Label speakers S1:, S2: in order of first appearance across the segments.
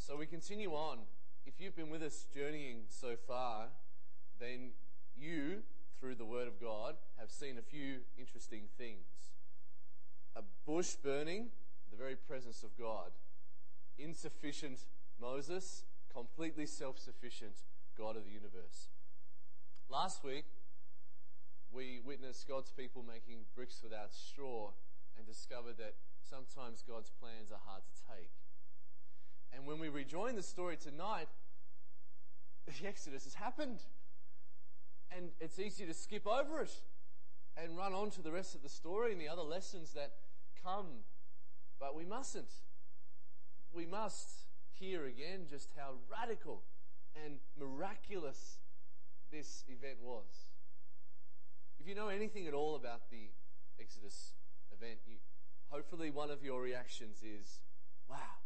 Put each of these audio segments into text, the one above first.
S1: So we continue on. If you've been with us journeying so far, then you, through the Word of God, have seen a few interesting things. A bush burning, the very presence of God. Insufficient Moses, completely self-sufficient God of the universe. Last week, we witnessed God's people making bricks without straw and discovered that sometimes God's plans are hard to take. And when we rejoin the story tonight, the Exodus has happened. And it's easy to skip over it and run on to the rest of the story and the other lessons that come. But we mustn't. We must hear again just how radical and miraculous this event was. If you know anything at all about the Exodus event, hopefully one of your reactions is, wow.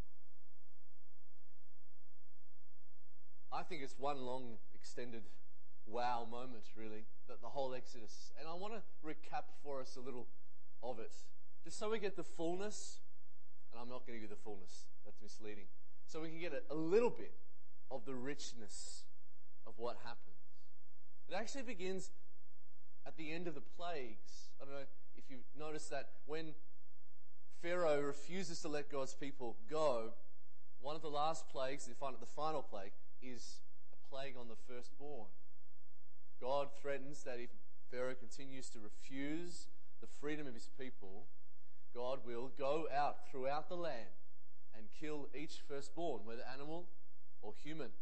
S1: I think it's one long, extended wow moment, really, that the whole Exodus. And I want to recap for us a little of it, just so we get the fullness, and I'm not going to give you the fullness, that's misleading, so we can get a little bit of the richness of what happens. It actually begins at the end of the plagues. I don't know if you've noticed that when Pharaoh refuses to let God's people go, one of the last plagues, the final plague, is a plague on the firstborn. God threatens that if Pharaoh continues to refuse the freedom of his people, God will go out throughout the land and kill each firstborn, whether animal or human.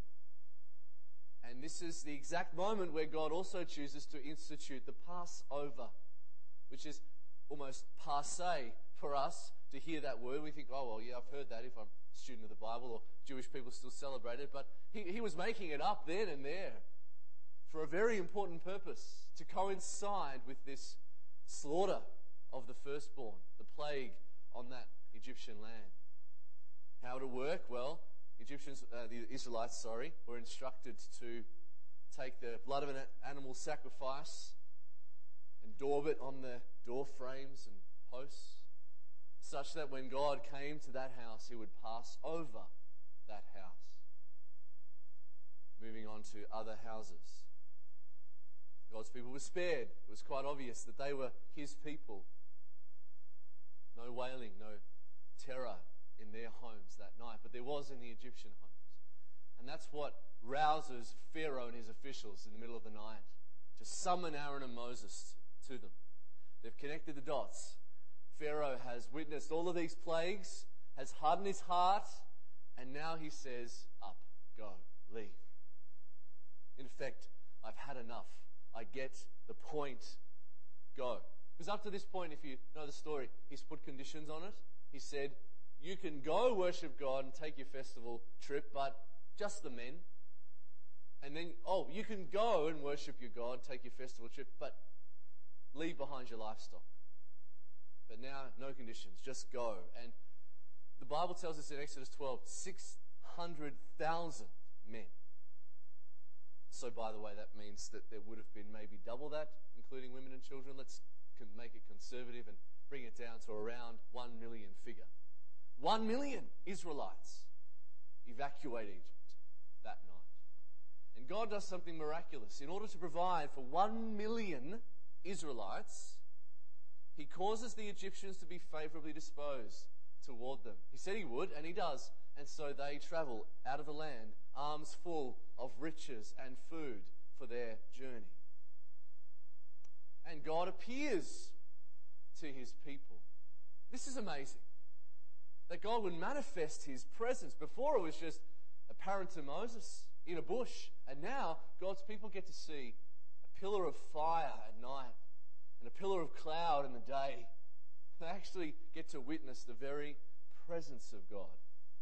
S1: And this is the exact moment where God also chooses to institute the Passover, which is almost passé for us to hear that word. We think, oh, well, yeah, I've heard that if I'm a student of the Bible, or Jewish people still celebrate it. But he was making it up then and there for a very important purpose, to coincide with this slaughter of the firstborn, the plague on that Egyptian land. How would it work? Well, the Israelites, were instructed to take the blood of an animal sacrifice and daub it on the door frames and posts, such that when God came to that house, he would pass over that house. Moving on to other houses. God's people were spared. It was quite obvious that they were his people. No wailing, no terror in their homes that night, but there was in the Egyptian homes. And that's what rouses Pharaoh and his officials in the middle of the night to summon Aaron and Moses to them. They've connected the dots. Pharaoh has witnessed all of these plagues, has hardened his heart, and now he says, up, go, leave. In effect, I've had enough. I get the point. Go. Because up to this point, if you know the story, he's put conditions on it. He said, you can go worship God and take your festival trip, but just the men. And then, you can go and worship your God, take your festival trip, but leave behind your livestock. But now, no conditions, just go. And the Bible tells us in Exodus 12, 600,000 men. So, by the way, that means that there would have been maybe double that, including women and children. Let's make it conservative and bring it down to around 1 million figure. 1 million Israelites evacuate Egypt that night. And God does something miraculous. In order to provide for 1 million Israelites, he causes the Egyptians to be favorably disposed toward them. He said he would, and he does. And so they travel out of the land, arms full of riches and food for their journey. And God appears to his people. This is amazing. That God would manifest his presence. Before it was just apparent to Moses in a bush. And now God's people get to see a pillar of fire at night and a pillar of cloud in the day. They actually get to witness the very presence of God.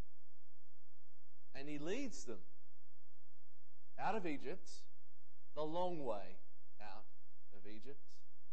S1: And he leads them out of Egypt, the long way out of Egypt.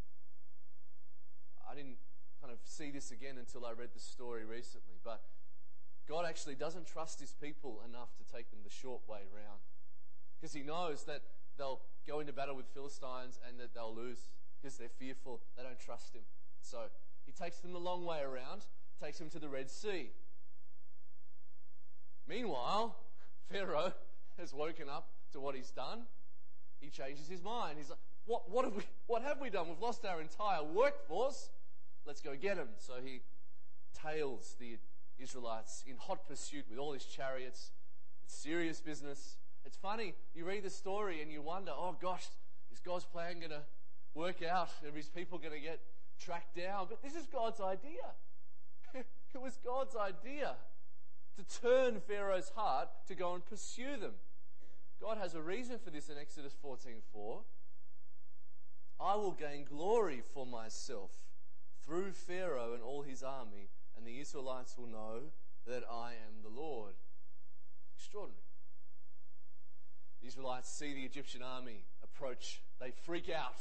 S1: I didn't kind of see this again until I read the story recently, but God actually doesn't trust his people enough to take them the short way round, because he knows that they'll go into battle with Philistines and that they'll lose because they're fearful, they don't trust him. So he takes them the long way around, takes them to the Red Sea. Meanwhile, Pharaoh has woken up to what he's done. He changes his mind. He's like, what have we done? We've lost our entire workforce. Let's go get him. So he tails the Israelites in hot pursuit with all his chariots. It's serious business. It's funny, you read the story and you wonder, oh gosh, is God's plan going to work out? Are his people going to get tracked down? But this is God's idea. It was God's idea to turn Pharaoh's heart to go and pursue them. God has a reason for this in Exodus 14:4. I will gain glory for myself through Pharaoh and all his army, and the Israelites will know that I am the Lord. Extraordinary. The Israelites see the Egyptian army approach. They freak out.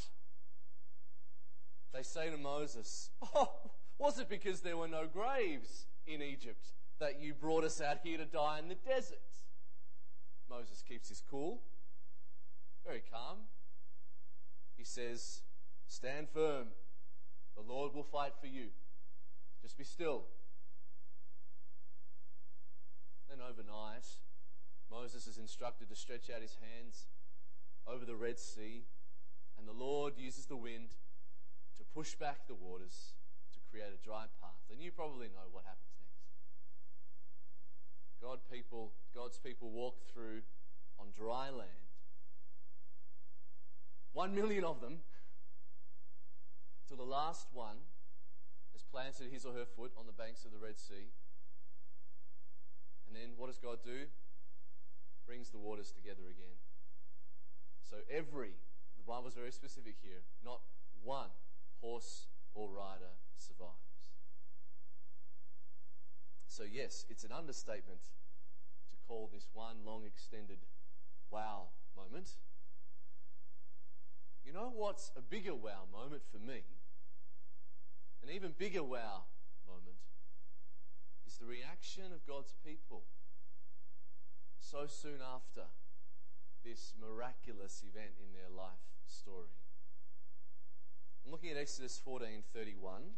S1: They say to Moses, oh, was it because there were no graves in Egypt that you brought us out here to die in the desert? Moses keeps his cool, very calm. He says, stand firm. The Lord will fight for you. Just be still. Then overnight, Moses is instructed to stretch out his hands over the Red Sea, and the Lord uses the wind to push back the waters to create a dry path. And you probably know what happens next. God's people walk through on dry land. 1 million of them, till the last one has planted his or her foot on the banks of the Red Sea. And then what does God do? Brings the waters together again. So the Bible's very specific here, not one horse or rider survives. So yes, it's an understatement to call this one long extended wow moment. You know what's a bigger wow moment for me? An even bigger wow moment is the reaction of God's people so soon after this miraculous event in their life story. I'm looking at Exodus 14:31.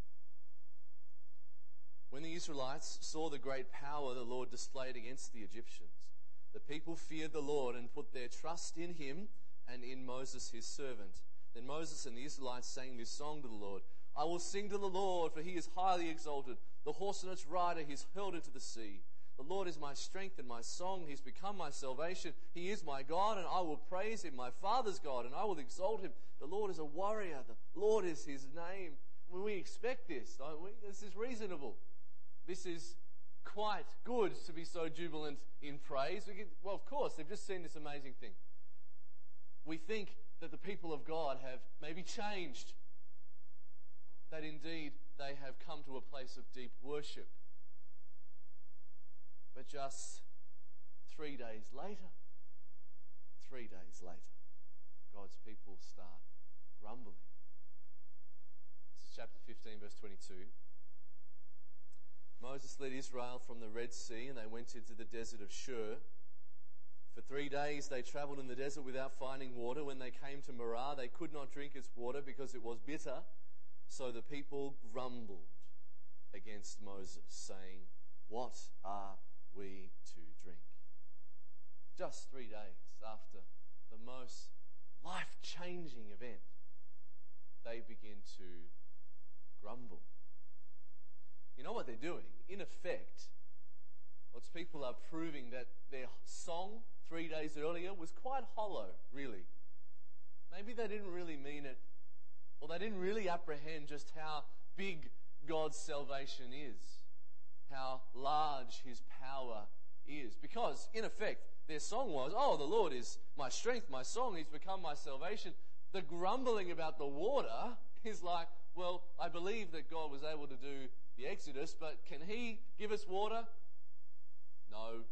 S1: When the Israelites saw the great power the Lord displayed against the Egyptians, the people feared the Lord and put their trust in him and in Moses his servant. Then Moses and the Israelites sang this song to the Lord. I will sing to the Lord, for he is highly exalted. The horse and its rider he has hurled into the sea. The Lord is my strength and my song. He's become my salvation. He is my God, and I will praise him, my Father's God, and I will exalt him. The Lord is a warrior. The Lord is his name. When we expect this, don't we? This is reasonable. This is quite good to be so jubilant in praise. Well, of course, they've just seen this amazing thing. We think that the people of God have maybe changed, that indeed they have come to a place of deep worship. But just 3 days later, God's people start grumbling. This is chapter 15, verse 22. Moses led Israel from the Red Sea, and they went into the desert of Shur. For 3 days they travelled in the desert without finding water. When they came to Marah, they could not drink its water because it was bitter. So the people grumbled against Moses, saying, what are we to drink? Just 3 days after the most life-changing event, they begin to grumble. You know what they're doing? In effect, God's people are proving that their song 3 days earlier was quite hollow, really. Maybe they didn't really mean it, or they didn't really apprehend just how big God's salvation is, how large his power is. Because, in effect, their song was, oh, the Lord is my strength, my song, he's become my salvation. The grumbling about the water is like, well, I believe that God was able to do the Exodus, but can he give us water? No.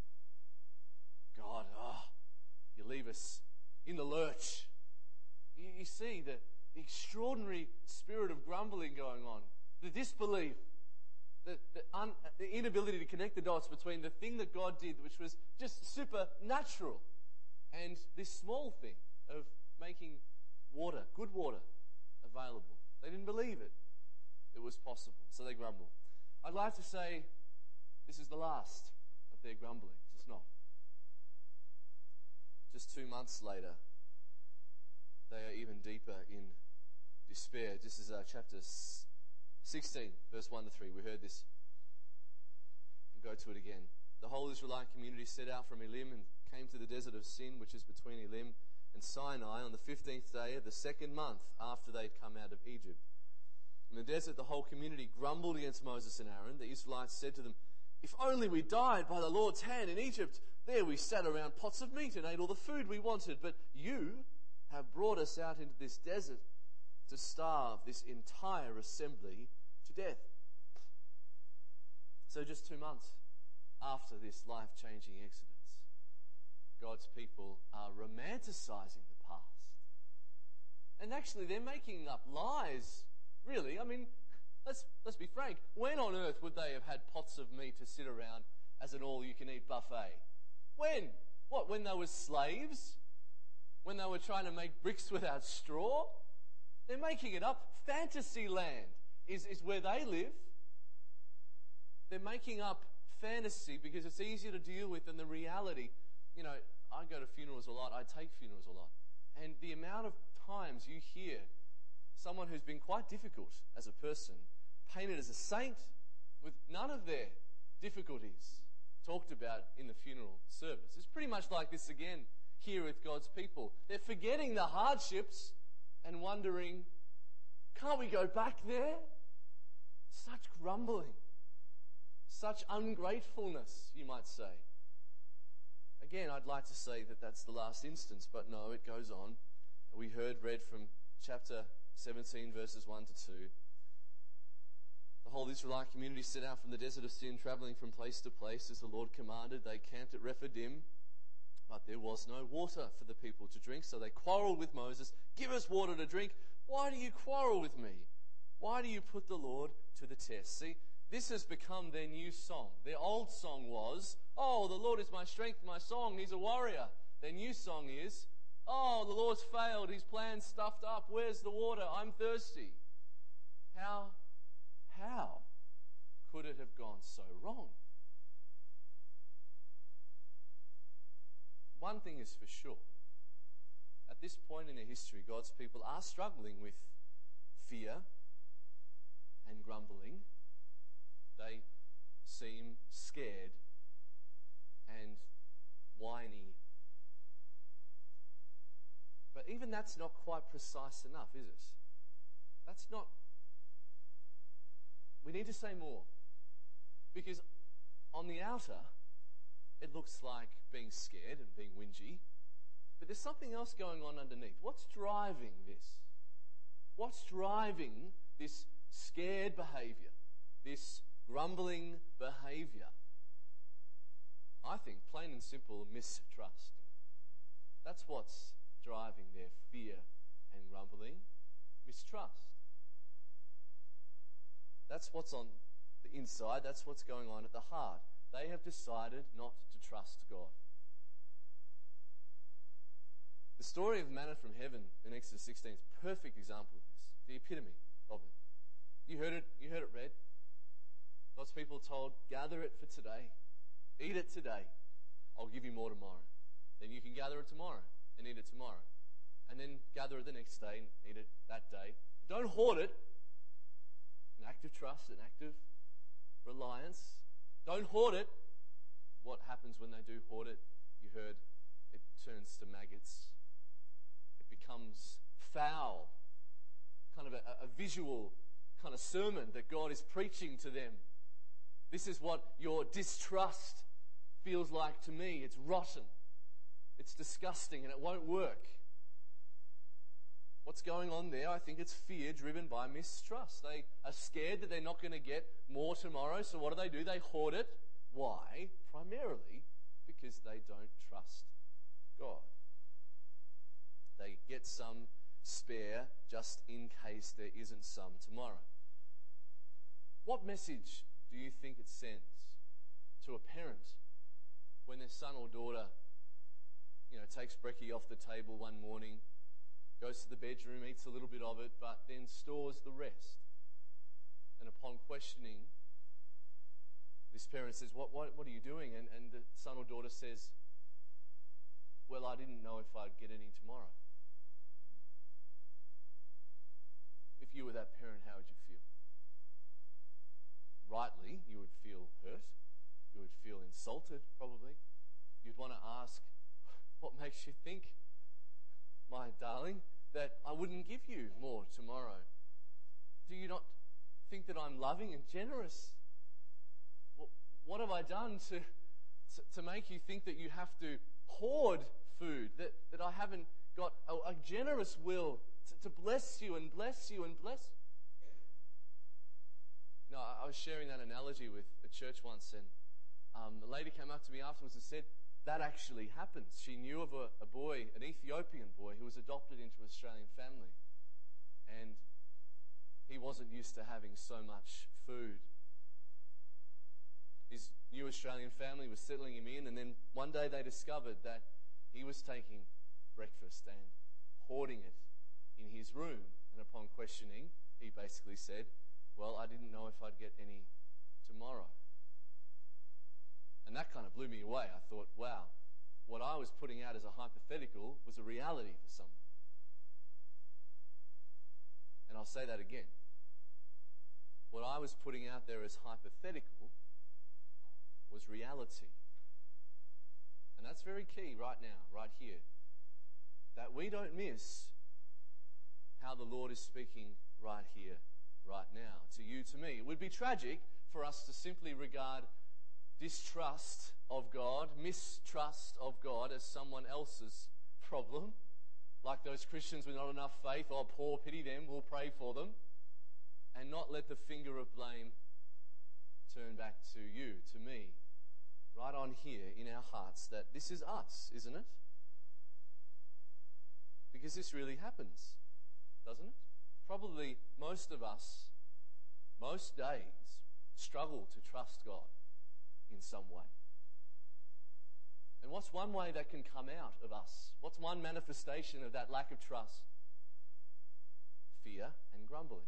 S1: God, you leave us in the lurch. You see the extraordinary spirit of grumbling going on, the disbelief, the inability to connect the dots between the thing that God did, which was just supernatural, and this small thing of making water, good water, available. They didn't believe it was possible, so they grumbled. I'd like to say this is the last of their grumbling. It's just not. Just 2 months later, they are even deeper in despair. This is chapter 16, verse 1 to 3. We heard this. We'll go to it again. The whole Israelite community set out from Elim and came to the desert of Sin, which is between Elim and Sinai, on the 15th day of the second month after they'd come out of Egypt. In the desert, the whole community grumbled against Moses and Aaron. The Israelites said to them, "If only we died by the Lord's hand in Egypt. There we sat around pots of meat and ate all the food we wanted. But you have brought us out into this desert to starve this entire assembly to death." So just 2 months after this life-changing exodus, God's people are romanticizing the past. And actually, they're making up lies, really. I mean, let's be frank. When on earth would they have had pots of meat to sit around as an all-you-can-eat buffet? When? What, when they were slaves? When they were trying to make bricks without straw? They're making it up. Fantasy land is where they live. They're making up fantasy because it's easier to deal with than the reality. You know, I go to funerals a lot. I take funerals a lot. And the amount of times you hear someone who's been quite difficult as a person painted as a saint with none of their difficulties talked about in the funeral service. It's pretty much like this again here with God's people. They're forgetting the hardships and wondering, can't we go back there? Such grumbling, such ungratefulness, you might say. Again, I'd like to say that that's the last instance, but no, it goes on. We read from chapter 17, verses 1 to 2. The whole Israelite community set out from the desert of Sin, traveling from place to place as the Lord commanded. They camped at Rephidim, but there was no water for the people to drink, so they quarreled with Moses. "Give us water to drink. Why do you quarrel with me? Why do you put the Lord to the test?" See, this has become their new song. Their old song was, "Oh, the Lord is my strength, my song. He's a warrior." Their new song is, "Oh, the Lord's failed. His plan's stuffed up. Where's the water? I'm thirsty." How could it have gone so wrong? One thing is for sure. At this point in their history, God's people are struggling with fear and grumbling. They seem scared and whiny. But even that's not quite precise enough, is it? That's not... We need to say more. Because on the outer, it looks like being scared and being whingy. But there's something else going on underneath. What's driving this? What's driving this scared behavior? This grumbling behavior? I think, plain and simple, mistrust. That's what's driving their fear and grumbling. Mistrust. That's what's on the inside. That's what's going on at the heart. They have decided not to trust God. The story of manna from heaven in Exodus 16 is a perfect example of this. The epitome of it. You heard it read. God's people told, gather it for today. Eat it today. I'll give you more tomorrow. Then you can gather it tomorrow and eat it tomorrow. And then gather it the next day and eat it that day. Don't hoard it. An act of trust, an act of reliance. Don't hoard it. What happens when they do hoard it? You heard, it turns to maggots. It becomes foul. Kind of a visual kind of sermon that God is preaching to them. This is what your distrust feels like to me. It's rotten. It's disgusting and it won't work. What's going on there? I think it's fear driven by mistrust. They are scared that they're not going to get more tomorrow, so what do? They hoard it. Why? Primarily because they don't trust God. They get some spare just in case there isn't some tomorrow. What message do you think it sends to a parent when their son or daughter, takes brekkie off the table one morning, goes to the bedroom, eats a little bit of it, but then stores the rest? And upon questioning this parent says, what are you doing? And the son or daughter says, well, I didn't know if I'd get any tomorrow. If you were that parent, how would you feel? Rightly, you would feel hurt. You would feel insulted, probably. You'd want to ask, what makes you think, my darling, that I wouldn't give you more tomorrow? Do you not think that I'm loving and generous? What have I done to make you think that you have to hoard food, that I haven't got a generous will to bless you and bless you and bless you? No, I was sharing that analogy with a church once, and the lady came up to me afterwards and said, that actually happens. She knew of a boy, an Ethiopian boy, who was adopted into an Australian family. And he wasn't used to having so much food. His new Australian family was settling him in, and then one day they discovered that he was taking breakfast and hoarding it in his room. And upon questioning, he basically said, well, I didn't know if I'd get any tomorrow. And that kind of blew me away. I thought, wow, what I was putting out as a hypothetical was a reality for someone. And I'll say that again. What I was putting out there as hypothetical was reality. And that's very key right now, right here. That we don't miss how the Lord is speaking right here, right now, to you, to me. It would be tragic for us to simply regard distrust of God, mistrust of God as someone else's problem. Like those Christians with not enough faith, oh, poor, pity them, we'll pray for them. And not let the finger of blame turn back to you, to me, right on here in our hearts, that this is us, isn't it? Because this really happens, doesn't it? Probably most of us, most days, struggle to trust God in some way. And what's one way that can come out of us? What's one manifestation of that lack of trust? Fear and grumbling.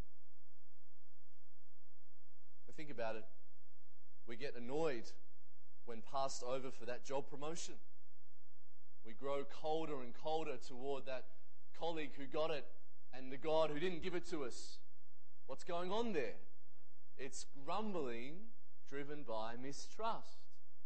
S1: But think about it. We get annoyed when passed over for that job promotion. We grow colder and colder toward that colleague who got it and the God who didn't give it to us. What's going on there? It's grumbling driven by mistrust.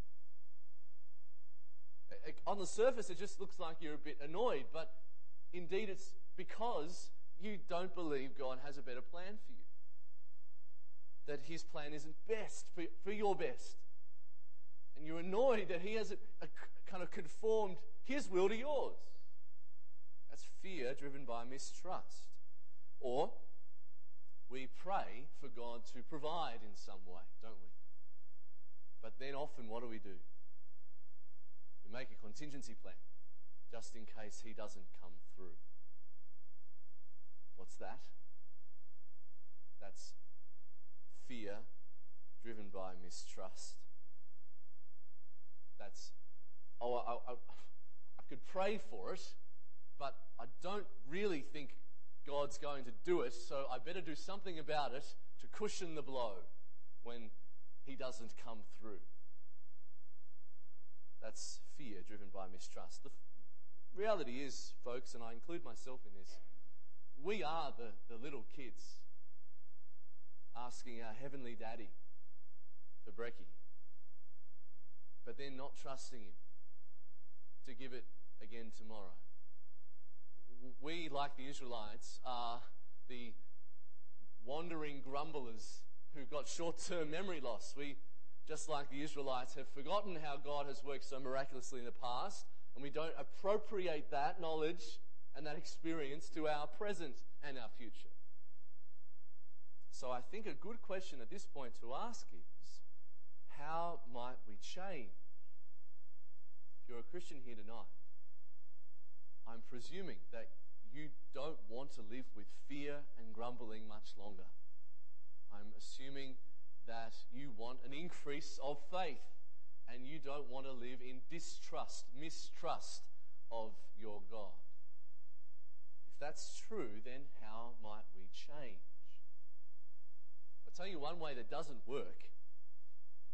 S1: On the surface, it just looks like you're a bit annoyed, but indeed it's because you don't believe God has a better plan for you. That his plan isn't best for your best. And you're annoyed that he hasn't kind of conformed his will to yours. That's fear driven by mistrust. Or we pray for God to provide in some way, don't we? But then often what do? We make a contingency plan just in case he doesn't come through. What's that? That's fear driven by mistrust. That's, I could pray for it, but I don't really think God's going to do it, so I better do something about it to cushion the blow when he doesn't come through. That's fear driven by mistrust. The reality is, folks, and I include myself in this, we are the little kids asking our heavenly daddy for brekkie, but then not trusting him to give it again tomorrow. We, like the Israelites, are the wandering grumblers who got short-term memory loss. We, just like the Israelites, have forgotten how God has worked so miraculously in the past, and we don't appropriate that knowledge and that experience to our present and our future. So I think a good question at this point to ask is, how might we change? If you're a Christian here tonight, I'm presuming that you don't want to live with fear and grumbling much longer. I'm assuming that you want an increase of faith and you don't want to live in distrust, mistrust of your God. If that's true, then how might we change? I'll tell you one way that doesn't work,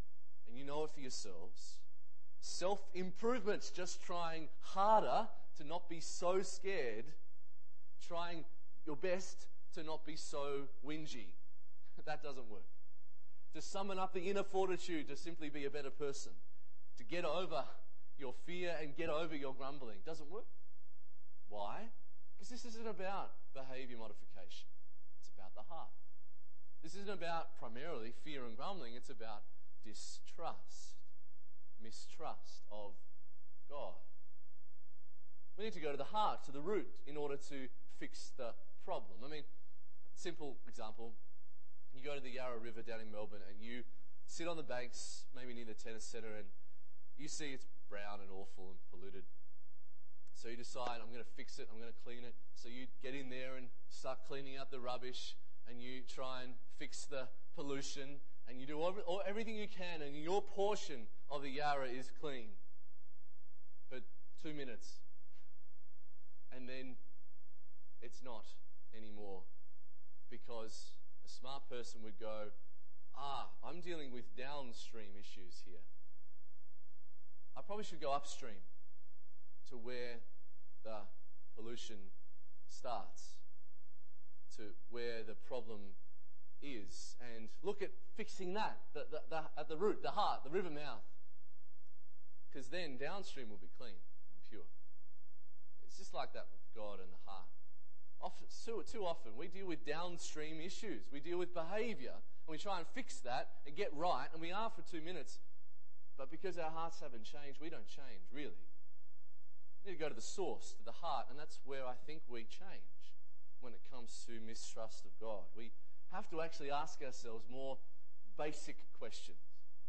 S1: and you know it for yourselves, self-improvement's just trying harder to not be so scared, trying your best to not be so whingy. That doesn't work. To summon up the inner fortitude to simply be a better person, to get over your fear and get over your grumbling, doesn't work. Why? Because this isn't about behavior modification. It's about the heart. This isn't about primarily fear and grumbling. It's about distrust, mistrust of God. We need to go to the heart, to the root, in order to fix the problem. I mean, simple example. You go to the Yarra River down in Melbourne and you sit on the banks, maybe near the tennis centre, and you see it's brown and awful and polluted. So you decide, I'm going to fix it, I'm going to clean it. So you get in there and start cleaning out the rubbish, and you try and fix the pollution, and you do everything you can, and your portion of the Yarra is clean. But 2 minutes. And then it's not anymore. Because a smart person would go, I'm dealing with downstream issues here. I probably should go upstream to where the pollution starts, to where the problem is, and look at fixing that at the root, the heart, the river mouth, because then downstream will be clean and pure. It's just like that with God and the heart. Too often we deal with downstream issues. We deal with behavior, and we try and fix that and get right, and we are for 2 minutes, but because our hearts haven't changed, we don't change, really. We need to go to the source, to the heart, and that's where I think we change when it comes to mistrust of God. We have to actually ask ourselves more basic questions.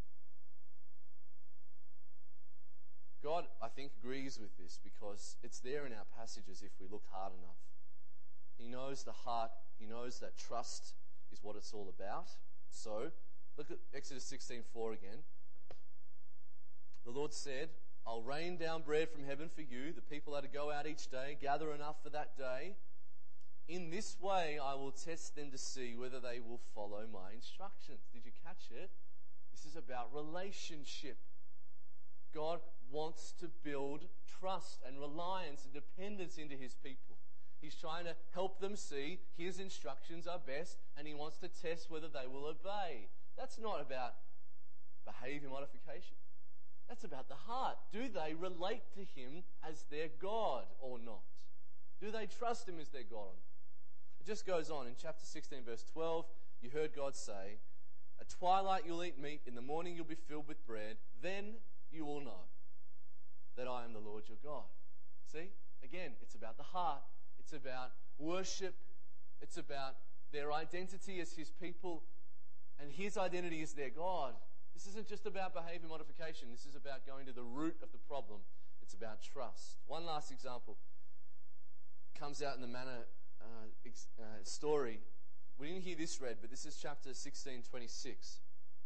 S1: God, I think, agrees with this because it's there in our passages if we look hard enough. He knows the heart. He knows that trust is what it's all about. So, look at Exodus 16:4 again. The Lord said, I'll rain down bread from heaven for you. The people are to go out each day, gather enough for that day. In this way, I will test them to see whether they will follow my instructions. Did you catch it? This is about relationship. God wants to build trust and reliance and dependence into his people. He's trying to help them see his instructions are best, and he wants to test whether they will obey. That's not about behavior modification. That's about the heart. Do they relate to him as their God or not? Do they trust him as their God or not? It just goes on in chapter 16, verse 12. You heard God say, at twilight you'll eat meat, in the morning you'll be filled with bread. Then you will know that I am the Lord your God. See? Again, it's about the heart. It's about worship. It's about their identity as his people, and his identity as their God. This isn't just about behavior modification. This is about going to the root of the problem. It's about trust. One last example comes out in the manna story. We didn't hear this read, but this is chapter 16:26.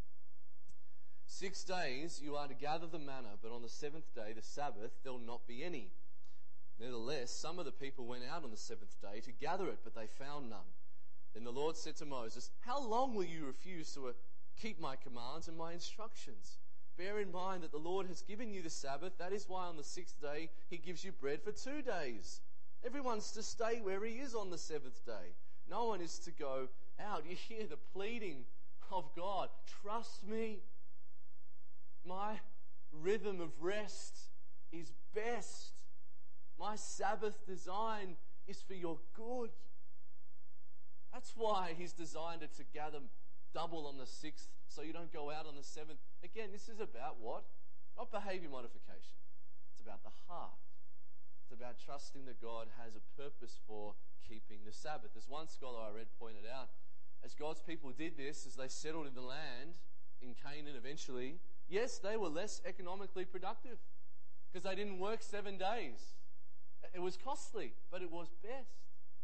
S1: 6 days you are to gather the manna, but on the seventh day, the Sabbath, there will not be any. Nevertheless, some of the people went out on the seventh day to gather it, but they found none. Then the Lord said to Moses, how long will you refuse to keep my commands and my instructions? Bear in mind that the Lord has given you the Sabbath. That is why on the sixth day he gives you bread for 2 days. Everyone's to stay where he is on the seventh day. No one is to go out. You hear the pleading of God. Trust me. My rhythm of rest is best. My Sabbath design is for your good. That's why he's designed it to gather double on the 6th, so you don't go out on the 7th. Again, this is about what? Not behavior modification. It's about the heart. It's about trusting that God has a purpose for keeping the Sabbath. As one scholar I read pointed out, as God's people did this, as they settled in the land, in Canaan eventually, yes, they were less economically productive because they didn't work 7 days. It was costly, but it was best.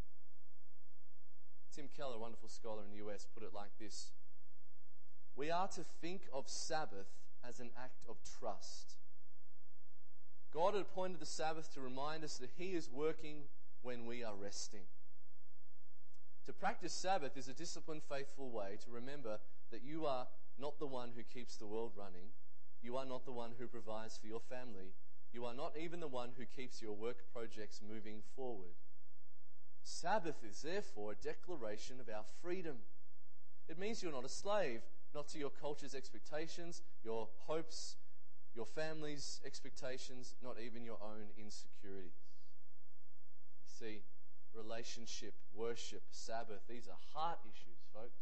S1: Tim Keller, a wonderful scholar in the US, put it like this. We are to think of Sabbath as an act of trust. God had appointed the Sabbath to remind us that he is working when we are resting. To practice Sabbath is a disciplined, faithful way to remember that you are not the one who keeps the world running. You are not the one who provides for your family. You are not even the one who keeps your work projects moving forward. Sabbath is therefore a declaration of our freedom. It means you're not a slave, not to your culture's expectations, your hopes, your family's expectations, not even your own insecurities. You see, relationship, worship, Sabbath, these are heart issues, folks.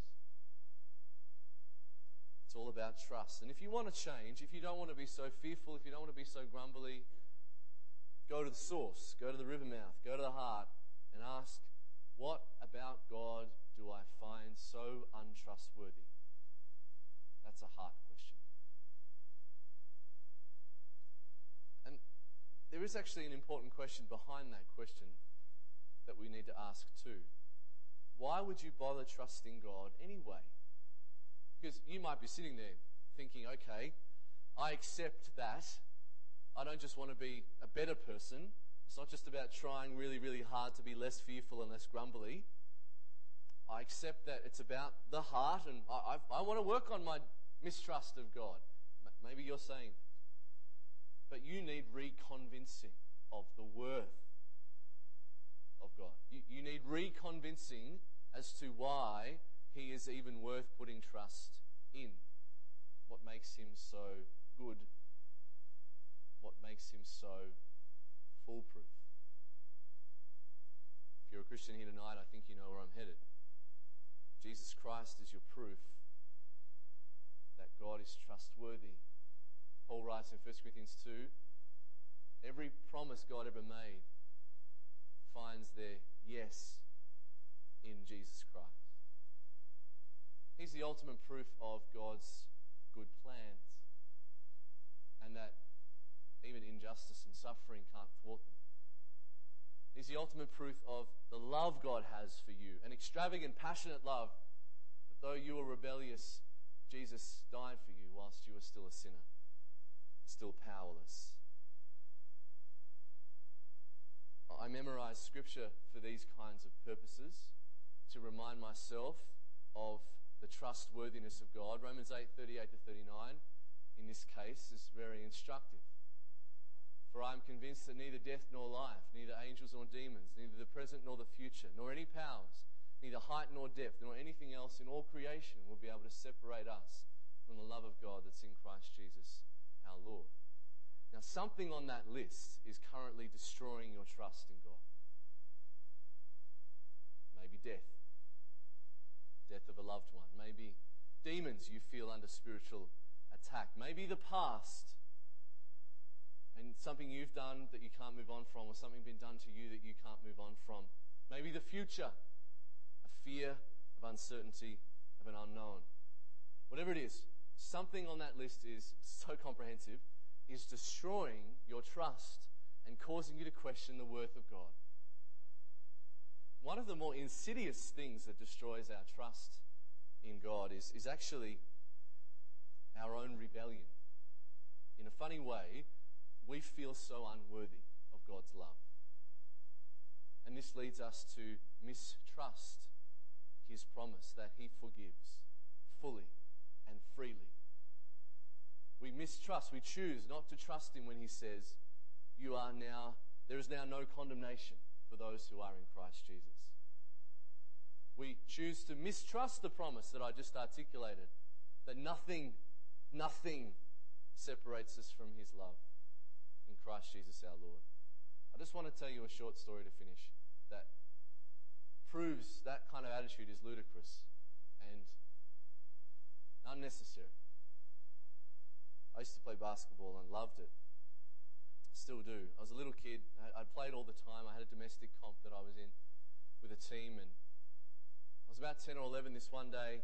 S1: It's all about trust. And if you want to change, if you don't want to be so fearful, if you don't want to be so grumbly, go to the source, go to the river mouth, go to the heart, and ask, what about God do I find so untrustworthy? That's a heart question. And there is actually an important question behind that question that we need to ask too. Why would you bother trusting God anyway? Because you might be sitting there thinking, okay, I accept that. I don't just want to be a better person. It's not just about trying really, really hard to be less fearful and less grumbly. I accept that it's about the heart, and I want to work on my mistrust of God. Maybe you're saying that. But you need reconvincing of the worth of God. You need reconvincing as to why He is even worth putting trust in. What makes Him so good? What makes Him so foolproof? If you're a Christian here tonight, I think you know where I'm headed. Jesus Christ is your proof that God is trustworthy. Paul writes in 1 Corinthians 2, every promise God ever made finds their yes in Jesus Christ. He's the ultimate proof of God's good plans, and that even injustice and suffering can't thwart them. He's the ultimate proof of the love God has for you, an extravagant, passionate love, that though you were rebellious, Jesus died for you whilst you were still a sinner, still powerless. I memorize scripture for these kinds of purposes, to remind myself of the trustworthiness of God. Romans 8:38-39, in this case, is very instructive. For I am convinced that neither death nor life, neither angels nor demons, neither the present nor the future, nor any powers, neither height nor depth, nor anything else in all creation will be able to separate us from the love of God that's in Christ Jesus our Lord. Now, something on that list is currently destroying your trust in God. Maybe death of a loved one. Maybe demons you feel under spiritual attack. Maybe the past and something you've done that you can't move on from, or something been done to you that you can't move on from. Maybe the future, a fear of uncertainty, of an unknown. Whatever it is, something on that list is so comprehensive, is destroying your trust and causing you to question the worth of God. One of the more insidious things that destroys our trust in God is actually our own rebellion. In a funny way, we feel so unworthy of God's love. And this leads us to mistrust His promise that He forgives fully and freely. We mistrust, we choose not to trust Him when He says, there is now no condemnation for those who are in Christ Jesus. We choose to mistrust the promise that I just articulated, that nothing separates us from His love in Christ Jesus our Lord. I just want to tell you a short story to finish that proves that kind of attitude is ludicrous and unnecessary. I used to play basketball and loved it. Still do. I was a little kid. I played all the time. I had a domestic comp that I was in with a team, and I was about 10 or 11 this one day.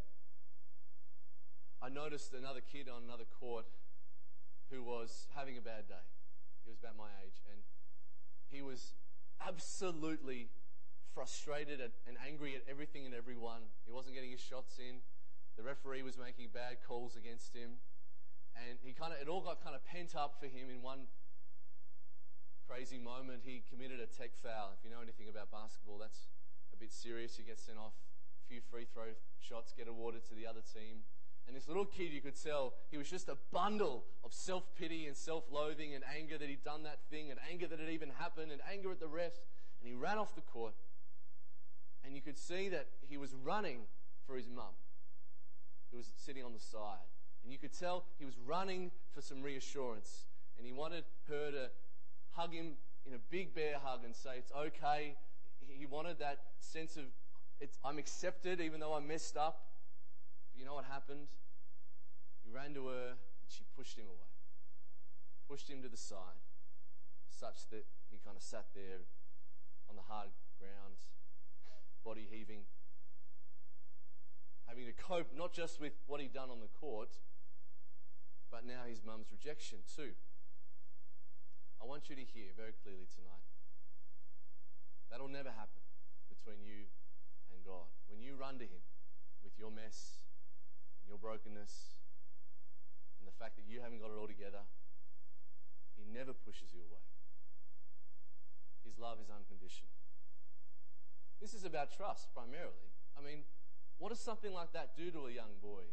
S1: I noticed another kid on another court who was having a bad day. He was about my age, and he was absolutely frustrated and angry at everything and everyone. He wasn't getting his shots in. The referee was making bad calls against him, and it all got kind of pent up for him in one crazy moment. He committed a tech foul. If you know anything about basketball, that's a bit serious. You get sent off. A few free throw shots get awarded to the other team. And this little kid, you could tell, he was just a bundle of self-pity and self-loathing and anger that he'd done that thing, and anger that it even happened, and anger at the refs. And he ran off the court. And you could see that he was running for his mum, who was sitting on the side. And you could tell he was running for some reassurance. And he wanted her to hug him in a big bear hug and say, it's okay. He wanted that sense of, I'm accepted even though I messed up. But you know what happened? He ran to her and she pushed him away. Pushed him to the side, such that he kind of sat there on the hard ground, body heaving, having to cope not just with what he'd done on the court, but now his mum's rejection too. I want you to hear very clearly tonight, that'll never happen between you and God. When you run to him with your mess and your brokenness and the fact that you haven't got it all together, he never pushes you away. His love is unconditional. This is about trust primarily. I mean, what does something like that do to a young boy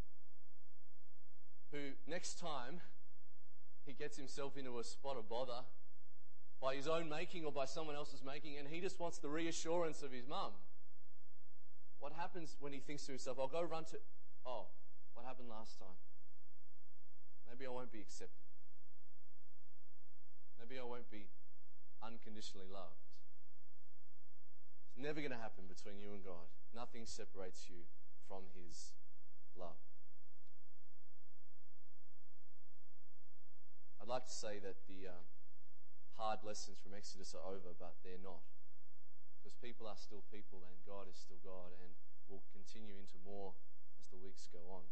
S1: who next time he gets himself into a spot of bother by his own making or by someone else's making, and he just wants the reassurance of his mum? What happens when he thinks to himself, I'll go run to... Oh, what happened last time? Maybe I won't be accepted. Maybe I won't be unconditionally loved. It's never going to happen between you and God. Nothing separates you from his love. I'd like to say that the hard lessons from Exodus are over, but they're not. Because people are still people and God is still God, and will continue into more as the weeks go on.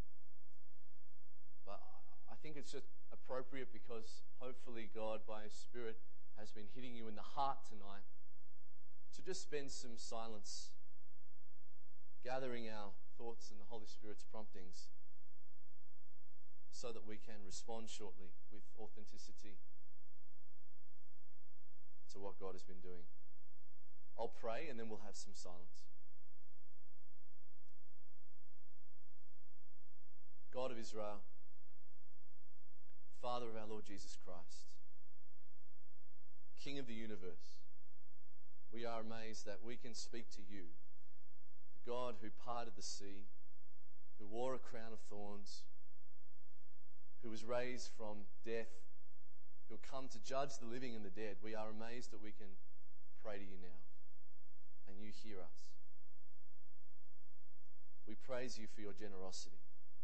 S1: But I think it's just appropriate because hopefully God, by his Spirit, has been hitting you in the heart tonight to just spend some silence, gathering our thoughts and the Holy Spirit's promptings so that we can respond shortly with authenticity to what God has been doing. I'll pray and then we'll have some silence. God of Israel, Father of our Lord Jesus Christ, King of the universe, we are amazed that we can speak to you, the God who parted the sea, who wore a crown of thorns, who was raised from death, who will come to judge the living and the dead. We are amazed that we can pray to you now, and you hear us. We praise you for your generosity.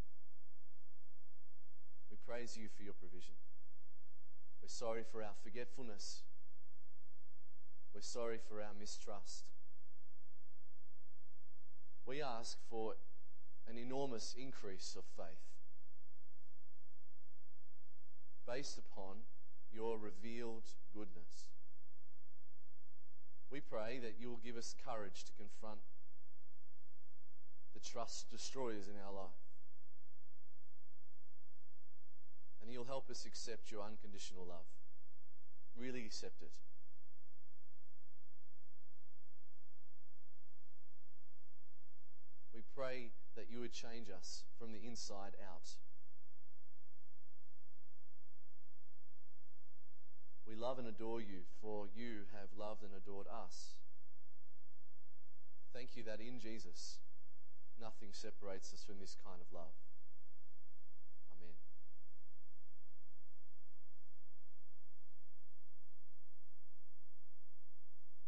S1: We praise you for your provision. We're sorry for our forgetfulness. We're sorry for our mistrust. We ask for an enormous increase of faith based upon your revealed goodness. We pray that you will give us courage to confront the trust destroyers in our life. And you'll help us accept your unconditional love. Really accept it. We pray that you would change us from the inside out. We love and adore you, for you have loved and adored us. Thank you that in Jesus, nothing separates us from this kind of love.